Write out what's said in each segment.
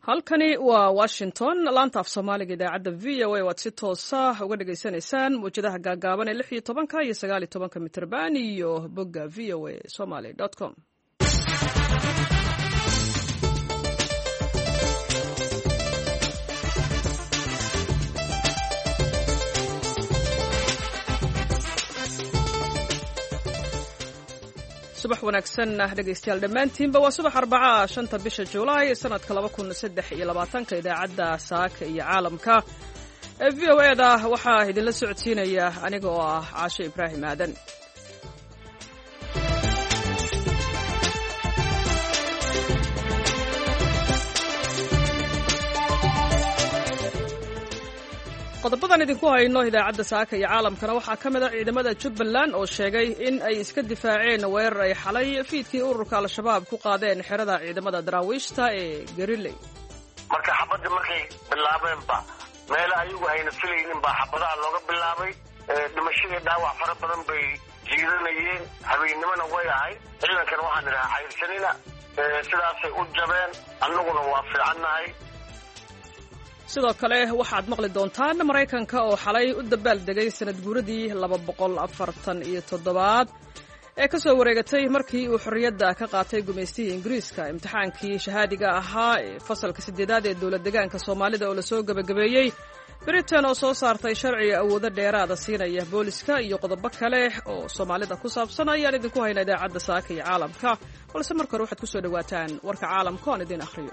halkani waa Washington laanta af Soomaaliga idaacadda VOA waad si toos ah uga dhageysanaysaan muujadaha gaagaaban ee 16 iyo 19 mitirban iyo bogga voasomali.com. subax wanaagsan dhegeystayaal dhammaantiinba waa subax Arbaca 5 bisha Juulaay sanadka 2023 idaacadda saaka iyo caalamka ee VOA-da waxaa idinla socodsiinaya aniga oo ah Caashe Ibraahim Aadan. qodobadan idinku hayno idaacadda saaka iyo caalamkana waxaa ka mid ah ciidamada Jubbaland oo sheegay in ay iska difaaceen weerar ay xalay fiidkii ururka al-shabaab ku qaadeen xerada ciidamada daraawiishta ee Gariley. marka xabadda markay bilaabeenba meel ayagu ayna filaynin baa xabadaha looga bilaabay dhimashadii dhaawac fara badan bay jiidanayeen habeennimana way ahayd ciidankan waxaan idhahaa xayrsanina sidaasay u jabeen annaguna waa fiicannahay. sidoo kale waxaad maqli doontaan Mareykanka oo xalay u dabaaldegay sanad guuradii 247 ee ka soo wareegatay markii uu xorriyadda ka qaatay gumeystihii Ingiriiska. imtixaankii shahaadiga ahaa ee fasalka 8aad ee dawlad deegaanka Soomaalida oo la soo gabagabeeyey. Britain oo soo saartay sharci awoodo dheeraada siinaya booliska iyo qodobo kale oo Soomaalida ku saabsan ayaan idinku haynaa idaacadda saaka iyo caalamka. balse marka hore waxaad ku soo dhawaataan warka caalamka oo aan idin akhriyo.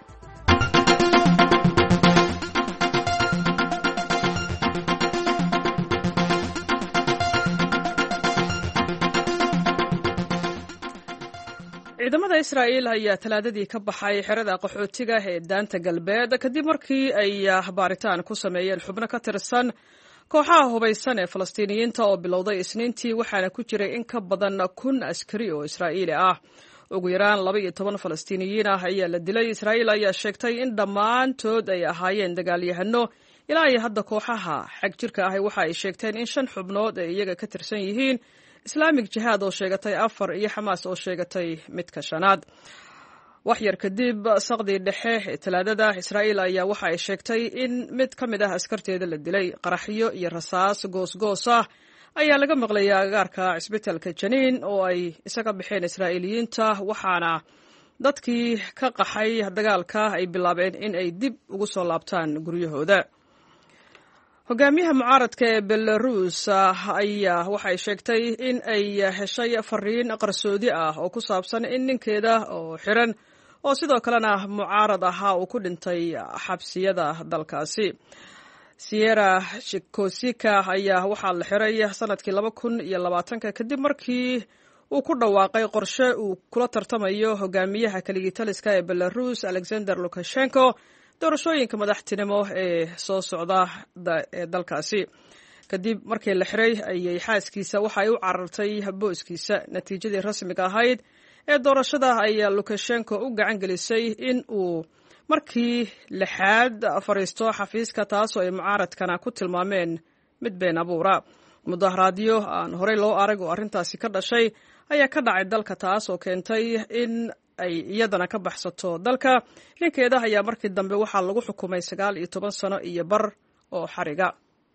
ciidamada Israa'iil ayaa talaadadii ka baxay xerada qaxootiga ee daanta galbeed kadib markii ay baaritaan ku sameeyeen xubno ka tirsan kooxaha hubaysan ee Falastiiniyiinta oo bilowday Isniintii, waxaana ku jiray in ka badan 1,000 askari oo Israa'iili ah. ugu yaraan 12 Falastiiniyiin ah ayaa la dilay. Israa'iil ayaa sheegtay in dhammaantood ay ahaayeen dagaalyahano. ilaa iyo hadda kooxaha xag jirka ah waxa ay sheegteen in 5 xubnood ay iyaga ka tirsan yihiin Islamic Jihad oo sheegatay 4 iyo Xamaas oo sheegatay midka 5. wax yar kadib saqdii dhexe ee talaadada Israa'iil ayaa waxa ay sheegtay in mid ka mid ah askarteeda la dilay. qaraxyo iyo rasaas goosgoos ah ayaa laga maqlayaa agagaarka cisbitaalka Janiin oo ay isaga bixeen Israa'iiliyiinta, waxaana dadkii ka qaxay dagaalka ay bilaabeen in ay dib ugu soo laabtaan guryahooda. hogaamiyaha mucaaradka ee Belarus ayaa waxay sheegtay in ay heshay fariin qarsoodi ah oo ku saabsan in ninkeeda oo xiran oo sidoo kalena mucaarad ahaa uu ku dhintay xabsiyada dalkaasi. Sierra Chikosika ayaa waxaa la xiray sanadkii 2020 kadib markii uu ku dhawaaqay qorshe uu kula tartamayo hogaamiyaha kaligitaliska ee Belarus Alexander Lukashenko doorashooyinka madaxtinimo ee soo socda ee dalkaasi. kadib markii la xiray ayay xaaskiisa waxa ay u carartay booskiisa. natiijadii rasmiga ahayd ee doorashada ayaa Lukashenko u gacan gelisay in uu markii lixaad fariisto xafiiska, taasoo ay mucaaradkana ku tilmaameen mid been abuura. mudaharaadyo aan horey loo arag oo arrintaasi ka dhashay ayaa ka dhacay dalka, taas oo keentay in ay iyadana ka baxsato dalka. ninkeeda ayaa markii dambe waxaa lagu xukumay 19 sano iyo bar oo xariga.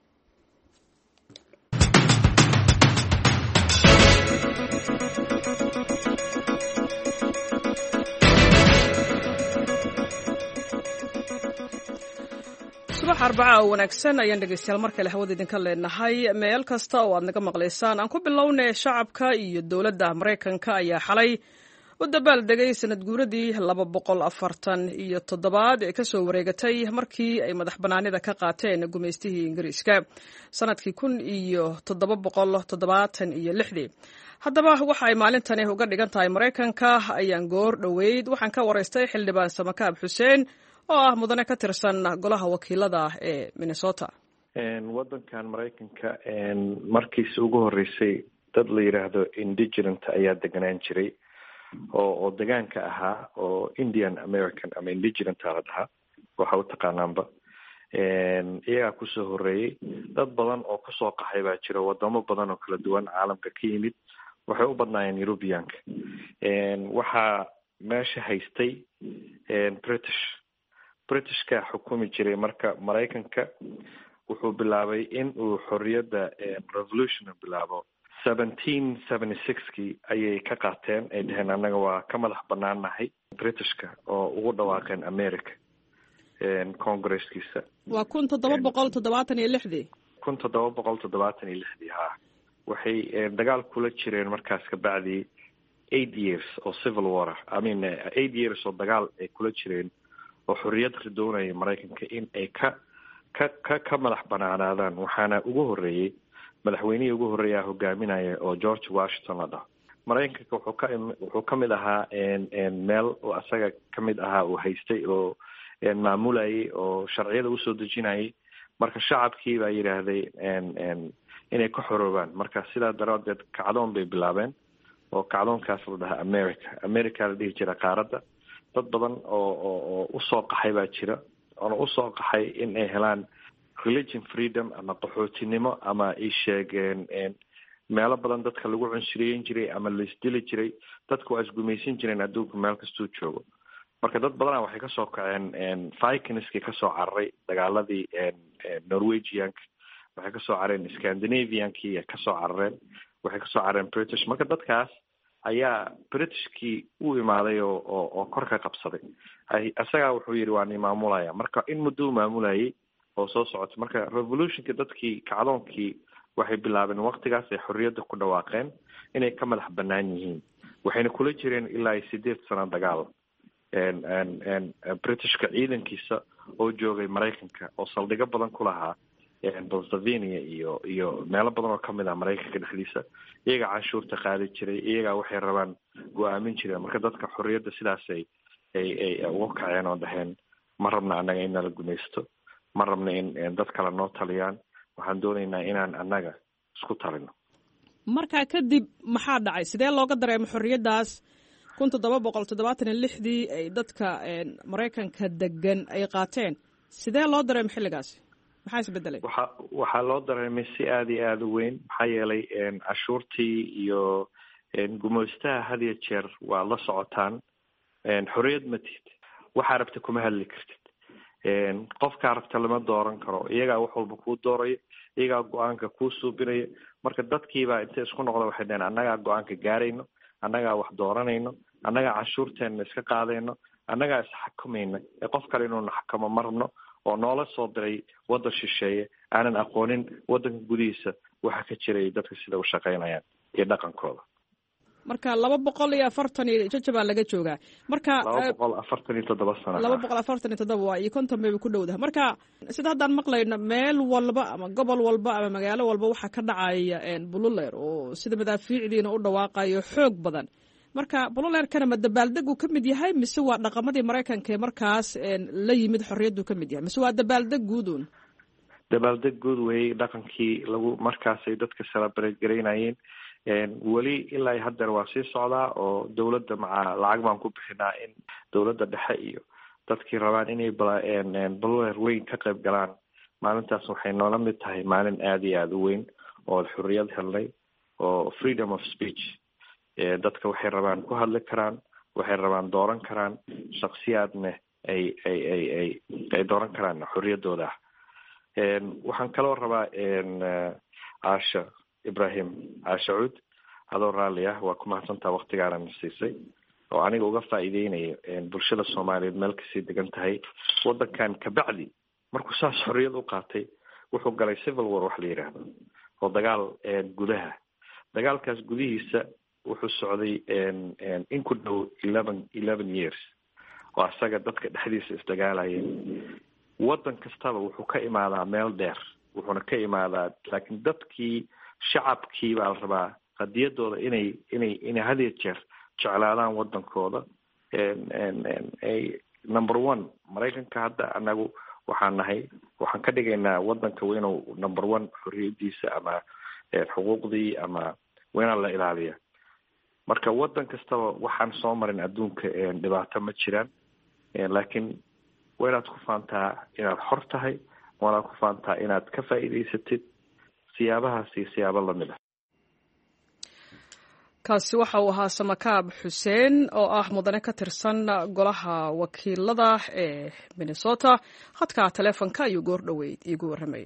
subax Arbaca oo wanaagsan ayaan dhegeystayaal mar kale hawada idinka leenahay meel kasta oo aad naga maqlaysaan. aan ku bilownay shacabka iyo dowladda Mareykanka ayaa xalay u dabaaldegay sanad guuradii 247 ee ka soo wareegatay markii ay madax banaanida ka qaateen gumeystihii Ingiriiska sanadkii 1776. haddaba waxa ay maalintani uga dhigan tahay Mareykanka ayaan goor dhoweyd waxaan ka waraystay xildhibaan Samakaab Xuseen oo ah mudane ka tirsan golaha wakiilada ee Minnesota. wadankan Mareykanka markiisa ugu horeysay dad la yiraahdo indigenous ayaa deganaan jiray oo deegaanka ahaa oo Indian American ama indigenous la dhahaa waxa uu taqaanaanba. iyaga ku soo horeeyay dad badan oo ku soo qaxay baa jira wadamo badan oo kala duwan caalamka ka yimid. waxay u badnaayeen Europeanka. waxa meesha haystay British britishka xukumi jiray. marka maraykanka wuxuu bilaabay in uu xorriyadda revolution bilaabo 1776kii ayay ka qaateen, ay dhaheen annaga waa ka madax banaannahay britishka, oo ugu dhawaaqeen america congresskiisa. waa 1776 1776 ha. waxay dagaal kula jireen markaas kabacdi 8 years oo civil war, 8 years oo dagaal ay kula jireen oo xorriyad ridoonaya maraykanka in ay ka madax banaanaadaan. waxaana ugu horeeyey madaxweynihii ugu horeeyaa hogaaminaya oo George Washington la dhaho. maraykanka wuxuu ka mid ahaa meel oo asaga ka mid ahaa uu haystay oo maamulayay oo sharciyada usoo dejinayay. marka shacabkii baa yidhaahday inay ka xoroobaan. marka sidaa daraadeed kacdoon bay bilaabeen oo kacdoonkaas la dhahaa america la dhihi jira qaaradda. dad badan oo usoo qaxay baa jira, oona usoo qaxay in ay helaan religion freedom ama qaxootinimo, ama ay sheegeen meelo badan dadka lagu cunsuriyeyn jiray ama laisdili jiray. dadka waa isgumaysan jireen adduunka meel kastuu joogo. marka dad badana waxay kasoo kaceen vikingskii kasoo cararay dagaaladii norwegianka, waxay kasoo carareen scandinaviankii kasoo carareen, waxay kasoo carareen british. marka dadkaas ayaa britishkii u imaaday oo kor ka qabsaday. isagaa wuxuu yidhi waan maamulaya. marka in muddou maamulayay oo soo socota. marka revolutionka dadkii kacdoonkii waxay bilaabeen waqtigaas ay xorriyadda ku dhawaaqeen inay ka madax banaan yihiin. waxayna kula jireen ilaa 8 sano dagaal britishka ciidankiisa oo joogay maraykanka, oo saldhigo badan ku lahaa Pennsylvania iyo meelo badan oo kamid ah maraykanka dhexdiisa. iyagaa canshuurta qaadi jiray, iyagaa waxay rabaan go-aamin jireen. marka dadka xorriyadda sidaas ay uga kaceen oo dhaheen ma rabna annaga in nala gumaysto, ma rabna in dad kale noo taliyaan, waxaan doonaynaa inaan annaga isku talino. markaa kadib maxaa dhacay? sidee looga dareemo xorriyaddaas 1776dii ay dadka maraykanka degan ay qaateen? sidee loo dareemo xilligaasi? maxaa isbedelay? waxaa loo dareemay si aada iyo aada u weyn. maxaa yeelay cashuurtii iyo gumaystaha had iyo jeer waa la socotaan. xorriyad ma tihid, waxaa rabta kuma hadli kartid, qofkaa rabta lama dooran karo. iyagaa wax walba kuu doorayo, iyagaa go-aanka kuu suubinayo. marka dadkiibaa intay isku noqda waxay dhaheen annagaa go-aanka gaarayno, annagaa wax dooranayno, annagaa cashuurteenna iska qaadayno, annagaa isxakamayna. qof kale inuu na xakamo ma rabno, oo noola soo diray waddan shisheeye aanan aqoonin waddanka gudihiisa waxa ka jiray dadka sida u shaqaynayaan iyo dhaqankooda. marka 240 jajabaa laga joogaa. marka 247 sano 247 waa iyo 50 bay ku dhowdahay. marka sida haddaan maqlayno meel walba ama gobol walba ama magaalo walba waxaa ka dhacaya bululeer oo sida madaafiicdiina u dhawaaqayo xoog badan. marka bululeerkana ma dabaaldegu ka mid yahay mise waa dhaqamadii maraykanka ee markaas la yimid xorriyaddu ka mid yahay, mise waa dabaaldeg guudun? dabaaldeg guud weeyey. dhaqankii lagu markaasay dadka celebrate garaynayeen. weli ilaa haddeer waa sii socdaa oo dawladda maca lacag baan ku bixinaa in dawladda dhexe iyo dadkii rabaan inay bululeer weyn ka qayb galaan. maalintaas waxay noola mid tahay maalin aada iyo aada u weyn oo xorriyad helnay, oo freedom of speech. dadka waxay rabaan ku hadli karaan, waxay rabaan dooran karaan, shaksiyaadna ay dooran karaan xorriyaddooda ah. waxaan kaloo rabaa caasha ibrahim caashacuud adoo raalli ah, waa ku mahadsantaa waktigaanan siisay oo aniga uga faa'iideynayo bulshada soomaaliyeed meel kasii degan tahay. waddankan kabacdi markuu saas xorriyad u qaatay wuxuu galay civil war wax la yidhaahdo, oo dagaal gudaha. dagaalkaas gudihiisa wuxuu socday in ku dhow 11 years oo asaga dadka dhexdiisa isdagaalayeen. waddan kastaba wuxuu ka imaadaa meel dheer, wuxuuna ka imaadaa, laakiin dadkii shacabkii baa la rabaa qadiyadooda inay had iyo jeer jeclaadaan waddankooda. number 1 maraykanka hadda anagu waxaan ka dhigaynaa waddanka waa inuu number 1 xorriyadiisa ama xuquuqdii ama waa inaan la ilaaliya. marka waddan kastaba waxaan soo marin adduunka dhibaato ma jiraan, laakiin waa inaad ku faantaa inaad xor tahay, waa inaad ku faantaa inaad ka faa'iidaysatid siyaabahaasi siyaabo lamid ah. kaasi waxa uu ahaa Samakaab Xuseen oo ah mudane ka tirsan golaha wakiilada ee Minnesota. Khadka taleefanka ayuu goor dhaweyd iigu warramay.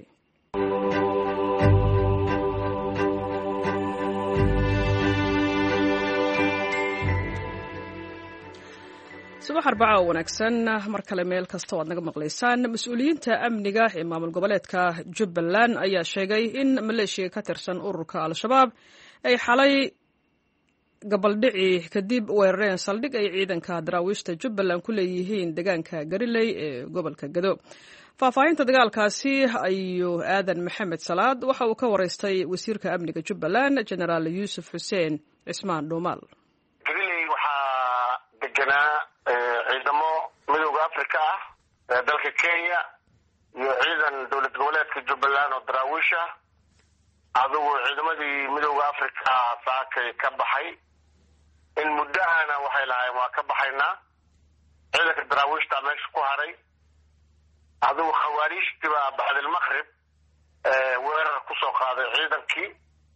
subax arbacada wanaagsan mar kale meel kasta oo aad naga maqlaysaan. mas-uuliyiinta amniga ee maamul goboleedka Jubbaland ayaa sheegay in maleeshiya ka tirsan ururka Al-Shabaab ay xalay gabaldhici kadib weerareen saldhig ay ciidanka daraawiishta Jubbaland ku leeyihiin deegaanka Gariley ee gobolka Gado. faahfaahinta dagaalkaasi ayuu aadan maxamed salaad waxa uu ka wareystay wasiirka amniga Jubbaland Generaal Yuusuf Xuseen Cismaan Dhuumaal. Gariley waxaa deganaa ciidamo midowga Afrika ah ee dalka Kenya iyo ciidan dowlad goboleedka Jubbaland oo daraawiish ah. adigu ciidamadii midowga Afrika saakay ka baxay in muddaana waxay lahaayeen waa ka baxaynaa. ciidanka daraawiishta meesha ku haray adigu khawaariijtiba bacd al-maghrib weerar ku soo qaaday ciidankii.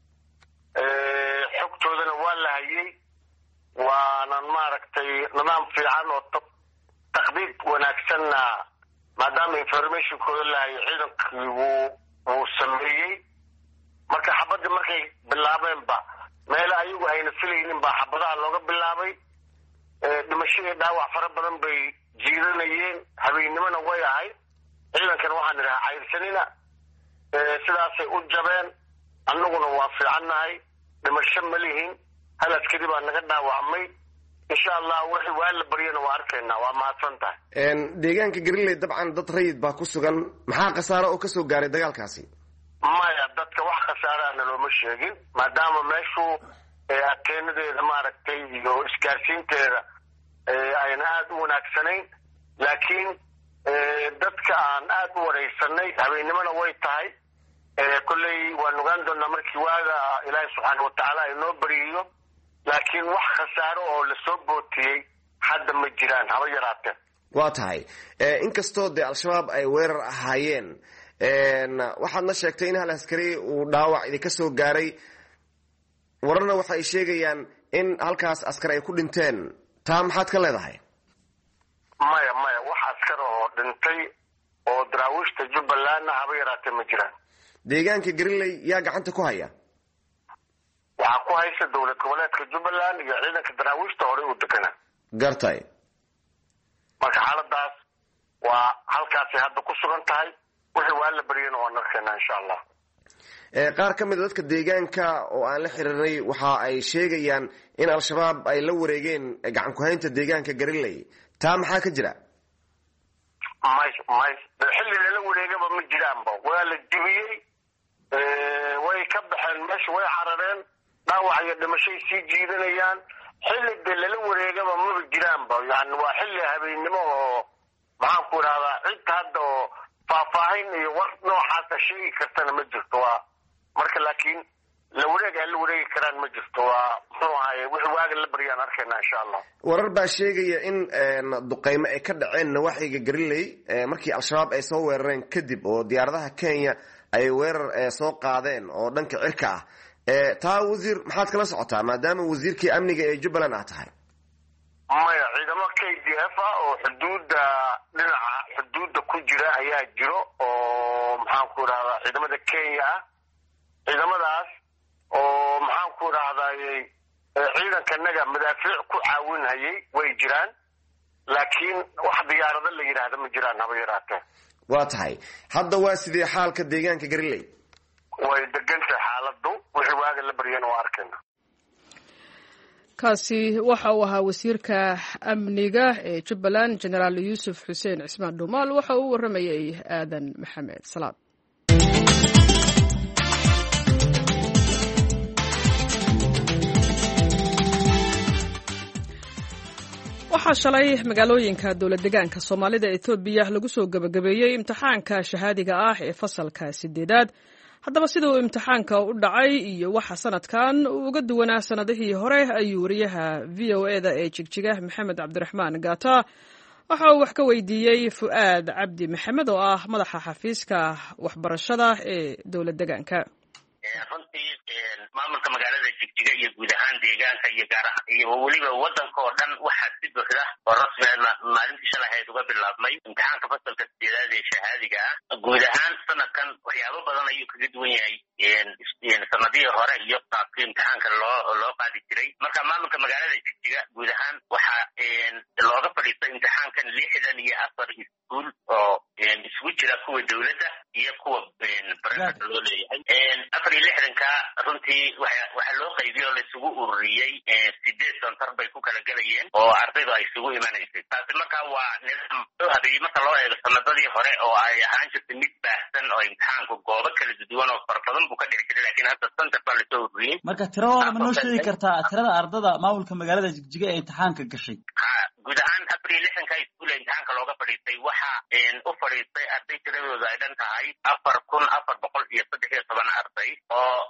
xogtoodana waa la hayay waanan maaragtay nidaam fiican oo taqdiid wanaagsanna maadaama informationkooda la hayay ciidankii wuu sameeyey. marka xabadda markay bilaabeenba meel ayagu ayna filaynin baa xabadaha looga bilaabay. dhimashadii dhaawac fara badan bay jiidanayeen habeennimona way ahayd. ciidankan waxaan idhahaa cayrsanina sidaasay u jabeen. annaguna waa fiicannahay dhimasho ma lihin hal askari baa naga dhaawacmay. insha allah wixii waa la baryana waa arkaynaa. waa mahadsan tahay. deegaanka Gariley dabcan dad rayid baa ku sugan. maxaa khasaaro oo kasoo gaaray dagaalkaasi? maya dadka wax khasaaraana looma sheegin maadaama meeshu ateenadeeda maaragtay iyo isgaarsiinteeda ayna aada u wanaagsanayn. laakiin dadka aan aada u wareysanay habeennimona way tahay. kolley waan ogaan doonaa markii waaga ilaahay subxaana watacaala inoo bariyo. laakiin wax khasaaro oo lasoo bootiyey hadda ma jiraan haba yaraatee. waa tahay inkastoo dee al-shabaab ay weerar ahaayeen waxaadna sheegtay in hal askari uu dhaawac idinka soo gaaray. wararna waxa ay sheegayaan in halkaas askar ay ku dhinteen. taa maxaad ka leedahay? maya wax askar oo dhintay oo daraawiishta Jubbalandna haba yaraatee ma jiraan. deegaanka Gariley yaa gacanta ku haya? waxaa ku haysa dowlad goboleedka Jubbaland iyo ciidanka daraawiishta hore u deganaa. gartay. marka xaaladaas waa halkaasay hadda ku sugan tahay. wixii waa la baryana waan arkaynaa insha allah. qaar ka mid a dadka deegaanka oo aan la xiriirnay waxa ay sheegayaan in al-shabaab ay la wareegeen gacan ku-haynta deegaanka Gariley. taa maxaa ka jira? xilli lala wareegaba ma jiraanba. waa la jibiyey way ka baxeen meesha way carareen. dhaawac iyo dhimashay sii jiidanayaan. xilli de lala wareegaba maba jiraanba. yani waa xilli habeennimo oo maxaan ku idhahdaa cidta hadda oo faahfaahin iyo war noocaasa sheegi kartana ma jirto. waa marka laakiin la wareeg ay la wareegi karaan ma jirto. waa muxuu ahaye wixii waaga la baryaan arkaynaa insha allah. warar baa sheegaya in duqeymo ay ka dhaceen nawaaxiga Gariley markii al-shabaab ay soo weerareen kadib oo diyaaradaha Kenya ay weerar soo qaadeen oo dhanka cirka ah. taa wasiir maxaad kala socotaa maadaama wasiirkii amniga ee Jubbaland ah tahay? maya ciidamo KDF ah oo dhinaca xuduudda ku jira ayaa jiro oo maxaan ku idhahdaa ciidamada Kenya ah. ciidamadaas oo maxaan ku idhahdayy ciidankanaga madaafiic ku caawinhayay way jiraan. laakiin wax diyaarado la yidhaahda ma jiraan haba yaraatee. waa tahay hadda waa sidee xaalka deegaanka Gariley? way degantahay xaaladu. wixii waaga la baryana waa arkayna. kaasi waxa uu ahaa wasiirka amniga ee Jubbaland Generaal Yuusuf Xuseen Cismaan Dhuumaal. waxa uu waramayay aadan maxamed salaad. waxaa shalay magaalooyinka dowlad deegaanka Soomaalida Itoobiya lagu soo gabagabeeyay imtixaanka shahaadiga ah ee fasalka 8aad. haddaba sida uu imtixaanka u dhacay iyo waxa sanadkan uga duwanaa sanadihii hore ayuu wariyaha VOA-da ee Jigjiga Maxamed Cabdiraxmaan Gaata waxa uu wax ka weydiiyey Fu'aad Cabdi Maxamed oo ah madaxa xafiiska waxbarashada ee dowlad deegaanka. runtii maamulka magaalada Jigjiga iyo guud ahaan deegaanka iyo gaar ahaan iyo weliba wadanka oo dhan waxaa si buuxda oo rasmi ah maalintii shalay uga bilaabmay imtixaanka fasalka sideedaad ee shahaadiga ah. Guud ahaan sanadkan waxyaabo badan ayuu kaga duwan yahay sanadihii hore iyo qaabkii imtixaanka loo qaadi jiray. Marka maamulka magaalada Jigjiga guud ahaan waxaa looga fadhiistay imtixaankan 64 iskuul oo isugu jira kuwa dawladda iyo kuwa private loo leeyahay. 64ka runtii waxa loo qaybiyay oo la isugu ururiyay 8 santar bay ku kala galayeen oo ardaydu ay isugu imanaysay. Taasi marka waa nidaam soo habeeyay marka loo eego sanadadii hore oo ay ahaan jirtay mid baahsan oo imtixaanku goobo kala duwan oo fara badan buu ka dhici jiray, laakiin hadda santar baa la soo ururiyay. Marka tiradooda ma noo sheegi kartaa tirada ardada maamulka magaalada Jigjiga ee imtixaanka gashay? Guud ahaan 64ka iskuul imtixaanka looga fadhiistay waxa u fadhiistay arday tiradooda ay dhan tahay 4413 arday oo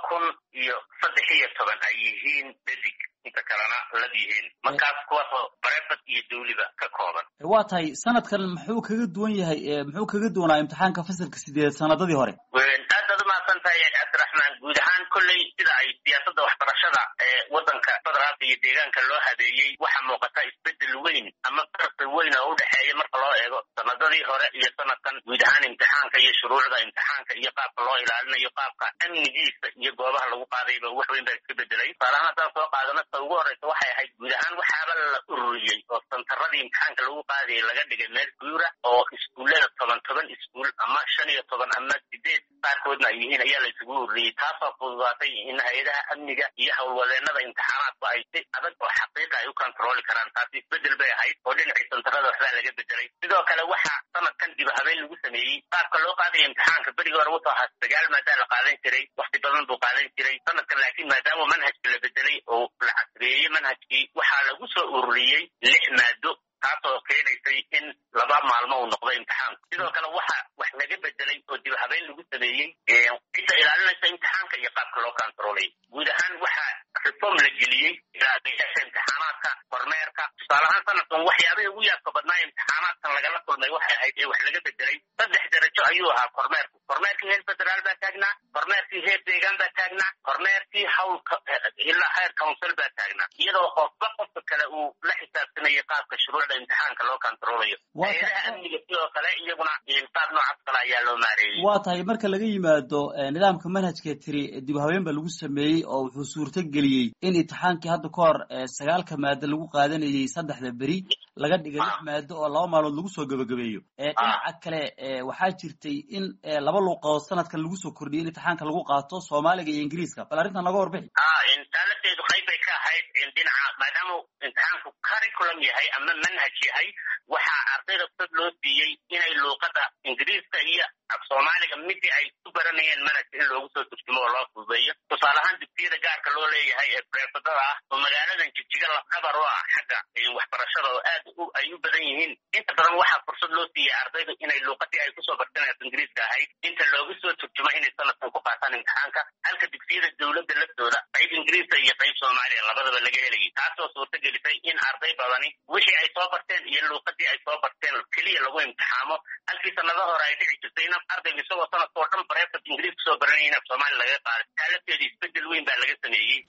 2013 ay yihiin dhadig inta kalena lab yihiin. Markaas kuwaasoo private iyo dawliba ka kooban. Waa tahay sanadkan muxuu kaga duwan yahay muxuu kaga duwanaa imtixaanka fasalka 8 sanadadii hore? aad umahadsan tahay Cabdiraxmaan. guud ahaan kolley sida ay siyaasadda waxbarashada wadanka federaalka iyo deegaanka loo habeeyey waxaa muuqata isbedel weyn ama farqi weyn oo u dhexeeya marka loo eego sanadadii hore iyo sanadkan. guud ahaan imtixaanka iyo shuruucda imtixaanka iyo qaabka loo ilaalinayo qaabka amnigiisa iyo goobaha lagu qaadayba wax weyn baa iska bedelay. tusaalahaan haddaan soo qaadano ta ugu horeysa waxay ahayd guud ahaan waxaaba la ururiyey oo santaradii imtixaanka lagu qaadayay laga dhigay meel guura oo iskuullada 10 iskuul ama 15 ama 8 qaarkoodna ay yihiin ayaa la isugu ururiyey. taasoo fududaatay in hay-adaha amniga iyo howlwadeenada imtixaanaadku ay si adag oo xaqiiqa ay u kontrooli karaan. taasi isbedel bay ahayd oo dhinacii santarada waxbaa laga bedelay. sidoo kale waxaa sanadkan dib habeen lagu sameeyey qaabka loo qaadaya imtixaanka. berigii hore wuxuu ahaa 9 maada la qaadan jiray, waqti badan buu qaadan jiray. sanadkan laakiin maadaama manhajka la bedelay oo la casriyeeyey manhajkii waxaa lagu soo ururiyey 6 maado taasoo keenaysay in 2 maalmo uu noqdo imtixaanku. sidoo kale waxaa wax laga bedelay oo dib habeen lagu sameeyey cidda ilaalinaysa imtixaanka iyo qaabka loo kontroolay. guud ahaan waxaa reform la geliyey ilaaliyaasha imtixaanaadka, kormeerka. tusaalahaan sanadkan waxyaabihii ugu yaabka badnaa imtixaanaadkan lagala kulmay waxay ahayd ee wax laga bedelay 3 darajo ayuu ahaa kormeerku. kormeerkii heer federaal baa taagnaa, kormeerkii heer deegaan baa taagnaa, kormeerkii howlka ilaa heer council baa taagnaa, iyadoo qofba qofka kale uu la xisaabtanayo qaabka shuruucda imtixaanka loo kontroolayo. hay'adaha amniga sidoo kale iyaguna qaab noocaas kale ayaa loo maareeyey. waa tahay marka laga yimaado nidaamka manhajka tiri dib habeen baa lagu sameeyey oo wuxuu suurto geliyey in imtixaankii hadda ka hor 9 maado lagu qaadanayay 3 beri laga dhigay 6 maado oo 2 maalmood lagu soo gabagabeeyo. dhinaca kale waxaa jirtay in 2 luqadood sanadkan lagu soo kordhiyay in imtixaanka lagu qaato Soomaaliga iyo Ingiriiska. bal arrintan naga warbixi. intaaladeedu qayb bay ka ahayd dhinaca maadaama imtixaanku curriculum yahay ama manhaj yahay waxaa ardayda fursad loo siiyey inay luuqada Ingiriiska iyo Soomaaliga midii ay ku baranayeen manhajka in loogu soo turjumo oo loo fududeeyo. tusaale ahaan dugsiyada gaarka loo leeyahay ee private ah oo magaaladan Jigjiga lafdhabar u ah xagga waxbarashada oo aad ay u badan yihiin. inta badan waxaa fursad loo siiyey ardaydu inay luuqadii ay kusoo barteen Ingiriiska ahayd inta loogu soo turjumo inay sanadkan ku qaataan imtixaanka, halka dugsiyada dawladda laftooda qayb Ingiriiska iyo qayb Soomaaliya labadaba laga helayay. taasoo suurta gelisay in arday badani wixii ay soo barteen iyo luuqadii ay soo barteen keliya lagu imtixaamo, halkii sanado hore ay dhici jirtay in ardaygu isagoo sanadkoo dhan private Ingiriis kusoo baranayay in Soomaali laga qaaday. taalabteeda isbedel weyn baa laga sameeyey.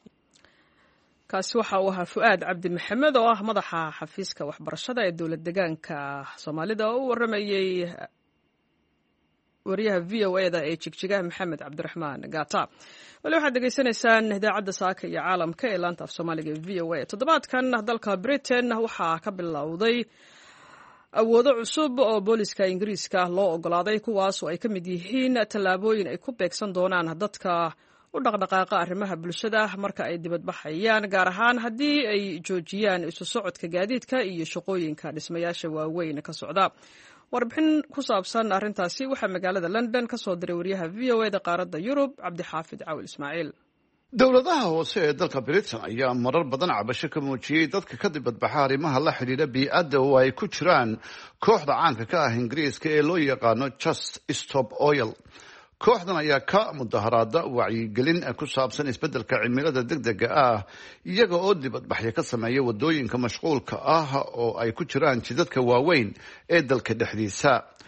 kaasi waxa uu ahaa Fu'aad Cabdi Maxamed oo ah madaxa xafiiska waxbarashada ee dowlad deegaanka Soomaalida oo u waramayay wariyaha VOA-da ee Jigjiga Maxamed Cabdiraxmaan Gaata. wali waxaad degeysanaysaan idaacadda saaka iyo caalamka ee laanta af Soomaaliga ee VOA. toddobaadkan dalka Britain waxaa ka bilowday awoodo cusub oo booliska Ingiriiska loo ogolaaday, kuwaas oo ay ka mid yihiin tallaabooyin ay ku beegsan doonaan dadka u dhaqdhaqaaqa arrimaha bulshada marka ay dibadbaxayaan, gaar ahaan haddii ay joojiyaan isu socodka gaadiidka iyo shaqooyinka dhismayaasha waaweyn ka socda. warbixin ku saabsan arrintaasi waxaa magaalada London ka soo diray wariyaha VOA-da qaaradda Yurub Cabdixaafid Cawil Ismaaciil. dowladaha hoose ee dalka Britain ayaa marar badan cabasho ka muujiyey dadka ka dibadbaxa arrimaha la xidhiidha bii'adda oo ay ku jiraan kooxda caanka ka ah Ingiriiska ee loo yaqaano Just Stop Oil. kooxdan ayaa ka mudaharaada wacyigelin ku saabsan isbeddelka cimilada degdega ah iyaga oo dibadbaxyo ka sameeya wadooyinka mashquulka ah oo ay ku jiraan jidadka waaweyn ee dalka dhexdiisa.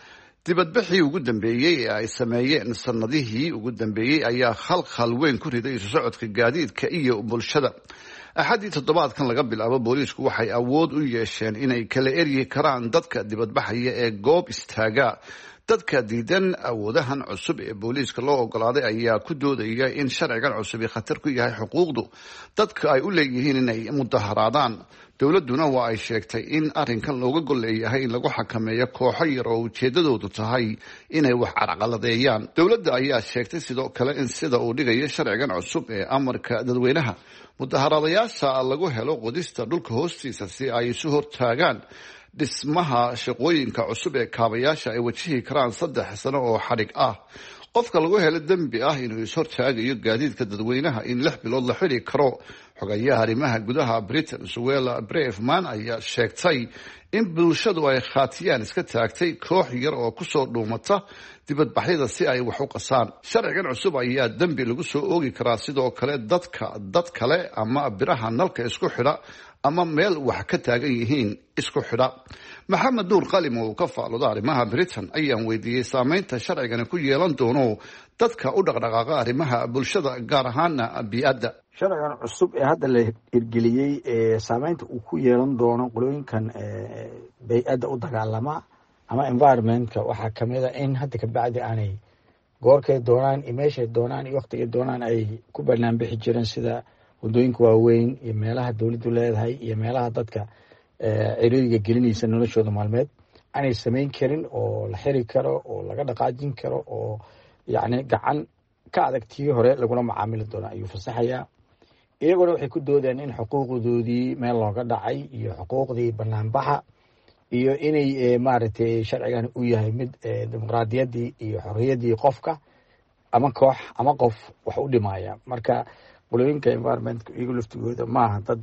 dibadbixii ugu dambeeyey ee ay sameeyeen sanadihii ugu dambeeyey ayaa khalkhal weyn ku riday isu socodka gaadiidka iyo bulshada. axaddii toddobaadkan laga bilaabo booliisku waxay awood u yeesheen inay kala eryi karaan dadka dibadbaxaya ee goob istaaga. dadka diidan awoodahan cusub ee booliiska loo ogolaaday ayaa ku doodaya in sharcigan cusubi khatar ku yahay xuquuqdu dadka ay u leeyihiin inay mudaharaadaan. dowladduna waa ay sheegtay in arrinkan looga gol leeyahay in lagu xakameeyo kooxo yar oo ujeedadoodu tahay inay wax carqaladeeyaan. dowladda ayaa sheegtay sidoo kale in sida uu dhigayo sharcigan cusub ee amarka dadweynaha mudaharaadayaasha lagu helo qodista dhulka hoostiisa si ay isu hortaagaan dhismaha shaqooyinka cusub ee kaabayaasha ay wajihi karaan 3 sano oo xadhig ah. qofka lagu helo dembi ah inuu ishortaagayo gaadiidka dadweynaha in 6 bilood la xidhi karo. xogayaha arrimaha gudaha Britain Suella Braverman ayaa sheegtay in bulshadu ay khaatiyaan iska taagtay koox yar oo kusoo dhuumata dibadbaxyada si ay wax u qasaan. sharcigan cusub ayaa dembi lagu soo oogi karaa sidoo kale dad kale ama biraha nalka isku xidha ama meel wax ka taagan yihiin isku xidha. maxamed nuur qalim oo ka faalooda arrimaha Britain ayaan weydiiyey saameynta sharcigani ku yeelan doono dadka u dhaqdhaqaaqa arrimaha bulshada gaar ahaana bii'adda. sharcigan cusub ee hadda la hirgeliyey saameynta uu ku yeelan doono qolooyinkan bay'adda u dagaalama ama environmentka waxaa kamid a in hadda kabacdi aanay goorkay doonaan iyo meeshay doonaan iyo waqtigay doonaan ay ku banaanbixi jireen sida wadooyinka waaweyn iyo meelaha dowladdu leedahay iyo meelaha dadka ciriiriga gelinaysa noloshooda maalmeed aanay samayn karin oo la xiri karo oo laga dhaqaajin karo oo yacni gacan ka adag tii hore lagula macaamili doono ayuu fasaxayaa. iyaguna waxay ku doodeen in xuquuqdoodii meel looga dhacay iyo xuquuqdii banaanbaxa iyo inay maaragtay sharcigan u yahay mid dimuqraadiyaddii iyo xorriyaddii qofka ama koox ama qof wax u dhimaya. marka qolooyinka environmentka iyagu laftigooda maaha dad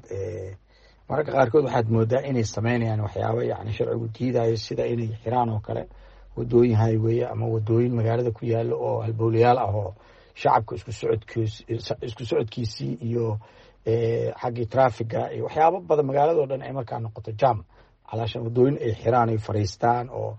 mararka qaarkood waxaad moodaa inay sameynayaan waxyaabo yacni sharcigu diidayo sida inay xiraan oo kale wadooyin highway ama wadooyin magaalada ku yaalo oo halbowlayaal ah oo shacabka isku socodkiisii iyo xaggii traffiga iyo waxyaabo badan magaalado dhan ay markaa noqoto jam calaashan wadooyin ay xiraan ay fariistaan oo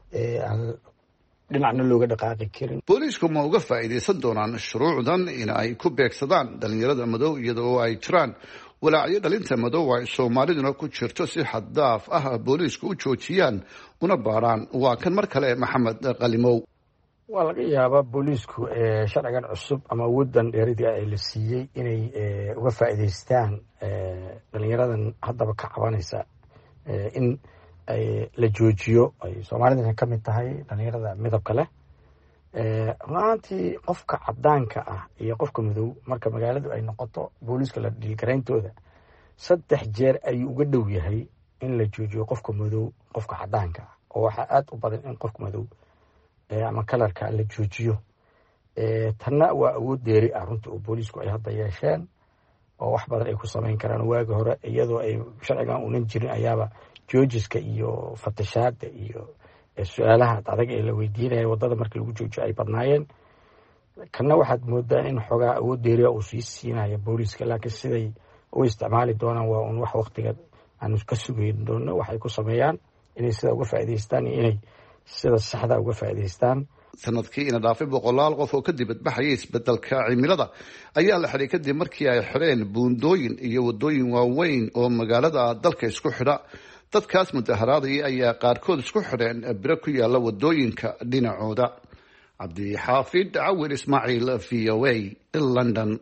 dhinacna looga dhaqaaqi karin. booliisku ma uga faa'iidaysan doonaan shuruucdan in ay ku beegsadaan dhalinyarada madow iyada oo ay jiraan walaacyo dhalinta madow ay soomaaliduna ku jirto si xad daaf ah booliisku u joojiyaan una baaraan? waa kan mar kale maxamed qalimow. waa laga yaabaa booliisku sharcigan cusub ama awooddan dheeradii ay la siiyey inay uga faa'iidaystaan dhalinyaradan haddaba ka cabanaysa in la joojiyo ay soomaalidana ka mid tahay dhalinyarada midabka leh. runaantii qofka cadaanka ah iyo qofka madow marka magaaladu ay noqoto booliiska la dhiilgarayntooda 3 jeer ayuu uga dhow yahay in la joojiyo qofka madow qofka cadaanka ah oo waxaa aad u badan in qofka madow ama kalarka la joojiyo. tanna waa awood dheeri ah runtii oo booliisku ay hadda yeesheen oo wax badan ay ku samayn karaan. waagi hore iyadoo ay sharcigan unan jirin ayaaba joojiska iyo fatashaada iyo su-aalaha adag ee la weydiinaya wadada marka lagu joojiyo ay badnaayeen. kana waxaad moodaa in xoogaa awood dheeriya uu sii siinaya booliiska laakiin siday u isticmaali doonaan waa un wax waqtiga aanu ka sugayn doono. waxay ku sameeyaan inay sida uga faa'iidaystaan iyo inay sida saxda uga faa'iidaystaan. sanadkii ina dhaafay 100 qof oo ka dibadbaxayay isbedelka cimilada ayaa la xidhay kadib markii ay xireen buundooyin iyo wadooyin waaweyn oo magaalada dalka isku xidha. dadkaas mudaharaadaya ayaa qaarkood isku xidheen biro ku yaala wadooyinka dhinacooda. cabdixaafid cawil ismaaciil VOA London.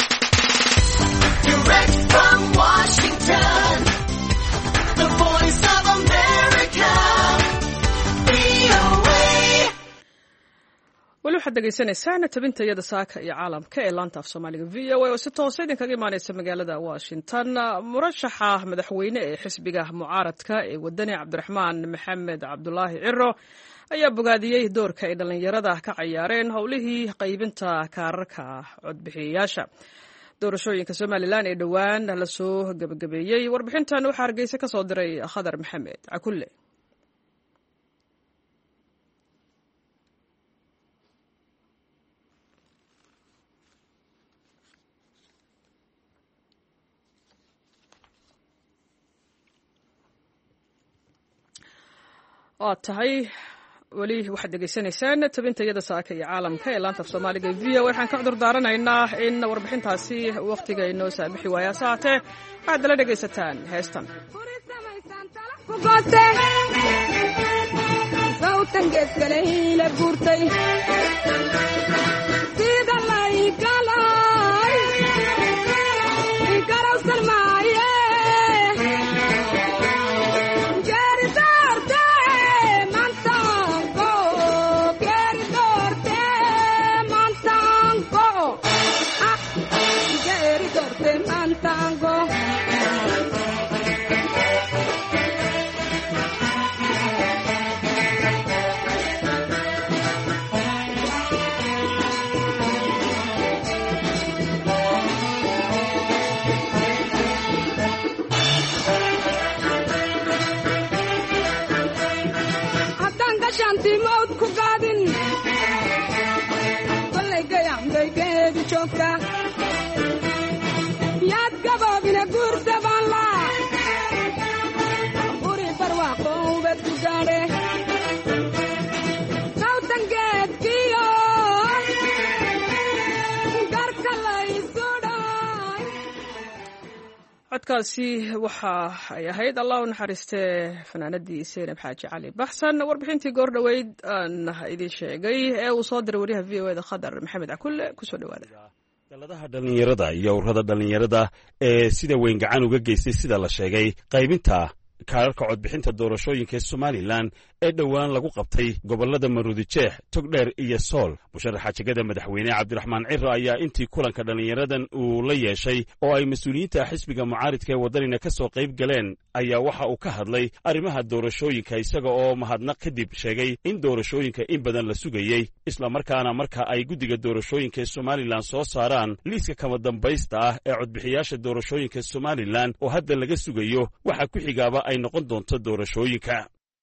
weli waxaad dhegaysanaysaan tabintayada saaka iyo caalamka ee laanta af soomaaliga VOA oo si toosa idinkaga imaaneysa magaalada Washington. murashaxa madaxweyne ee xisbiga mucaaradka ee wadani cabdiraxmaan maxamed cabdulaahi ciro ayaa bogaadiyey doorka ay dhalinyarada ka ciyaareen howlihii qaybinta kaararka codbixiyayaasha doorashooyinka Somaliland ee dhowaan la soo gabagabeeyey. warbixintan waxaa Hargeysa ka soo diray Khadar Maxamed Cakulle. waa tahay weli waxaad degeysanaysaan tabintayada saaka iyo caalamka ee laanta af soomaaliga v o waxaan ka cudur daaranaynaa in warbixintaasi wakhtiga inoo saamixi waayaa saatee waxaad dala dhegaysataan heestan yaad gaboobina guursabanla uri barwaaqo ubad ku gaadhe sawtangeedkiyo garka laysu dhay codkaasi waxa ay ahayd allah u naxariistee fanaanadii seynab xaaji cali baxsan warbixintii goor dhoweyd aan idin sheegay ee uu soo diray wariyaha v o eda khadar maxamed cakulle kusoo dhawaada daladaha dhallinyarada iyo ururada dhallinyarada ee sida weyn gacan uga geystay sida la sheegay qaybinta kaararka codbixinta doorashooyinka ee somalilan ee dhowaan lagu qabtay gobollada maruudijeex togdheer iyo sool musharaxa jegada madaxweyne cabdiraxmaan ciro ayaa intii kulanka dhallinyaradan uu la yeeshay oo ay mas-uuliyiinta xisbiga mucaaridka ee waddanina ka soo qayb galeen ayaa waxa uu ka hadlay arrimaha doorashooyinka isaga oo mahadnaq kadib sheegay in doorashooyinka in badan la sugayey islamarkaana marka ay guddiga doorashooyinka ee somalilan soo saaraan liiska kama dambaysta ah ee codbixiyaasha doorashooyinka somalilan oo hadda laga sugayo waxa ku xigaaba ay noqon doonto doorashooyinka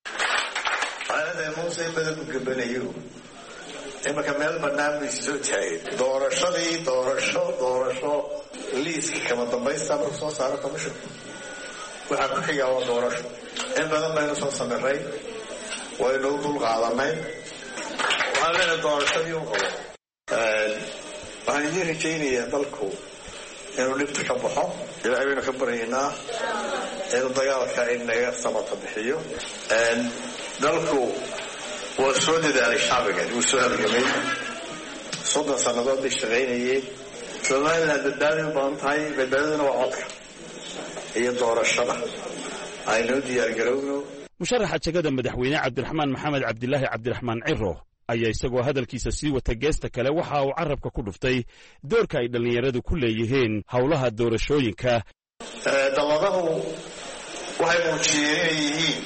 muuse in badan u gabanayo imanka meel bannaan bay soo taageen doorasho liiska kama dambaysta marku soo saaro commission waxaa ku xigaa waa doorasho in badan baynu soo samiray waynu u dul qaadanay waxaan leenahay doorashadii u qabo waxaan idiin rajaynayaa dalku inuu dhibta ka baxo ilaahay baynu ka baryaynaa inuu dagaalka inaga samata bixiyo dalku waa soo dadaalay shacbigan wuu soo halgamay 30 sannadood bay shaqaynayeen somalilan badbaaday u badan tahay badbaadaduna waa codka iyo doorashada aynoo diyaargarowno musharaxa jegada madaxweyne cabdiraxmaan maxamed cabdilaahi cabdiraxmaan ciro ayaa isagoo hadalkiisa sii wata geesta kale waxa uu carabka ku dhuftay doorka ay dhallinyaradu ku leeyihiin howlaha doorashooyinka dalladahu waxay muujiyeen inay yihiin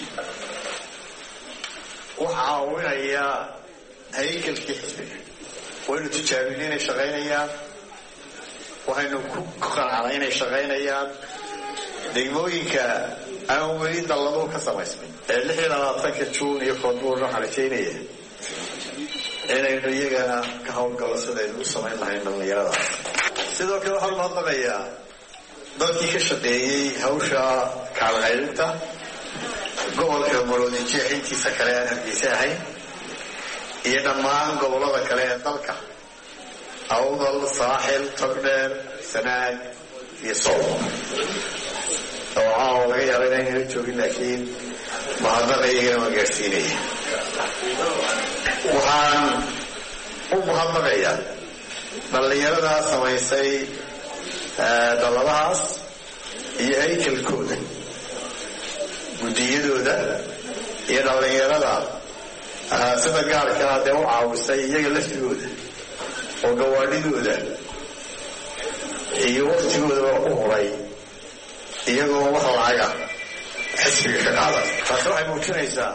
waxa caawinaya haykalkii xisbiga waynu tijaabinay inay shaqaynayaan waxaynu ku qanacnay inay shaqaynayaan degmooyinka aan weli dalladuhu ka samaysmay ee 26 juun iyo koonbuurna waxaa rajaynaya inaynu iyagana ka howlgallo sidaynu u samayn lahayn dhallinyaradaas sidoo kale waxaan mahadnaqayaa dadkii ka shaqeeyey hawsha kaalqaybinta gobolka maroodijeex intiisa kale aan hargeysa ahayn iyo dhammaan gobollada kale ee dalka awdal saaxil togdheer sanaag iyo sool oo caawa laga yaaba inaynala joogin laakiin mahadnaqa iyagana waan gaadhsiinaya waxaan u mahadnaqayaa dhallinyaradaa samaysay dalladahaas iyo haykalkooda guddiyadooda iyo dhallinyarada sida gaarkaa dee u caawisay iyaga laftigooda oo gawaadhidooda iyo waktigoodaba u huray iyagoo wax lacaga xisbiga ka qaadan taasi waxay muujinaysaa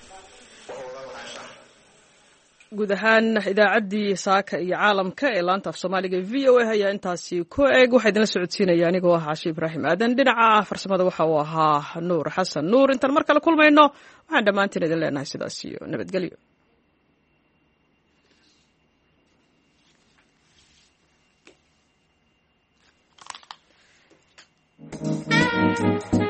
guud ahaan idaacaddii saaka iyo caalamka ee laanta af soomaaliga v o a ayaa intaasi ku eg waxaa idinla socodsiinaya anigoo ah caashi ibraahim aadan dhinaca farsamada waxa uu ahaa nuur xasan nuur intaan mar kale kulmayno waxaan dhammaantiin idin leenahay sidaas iyo nabadgelyo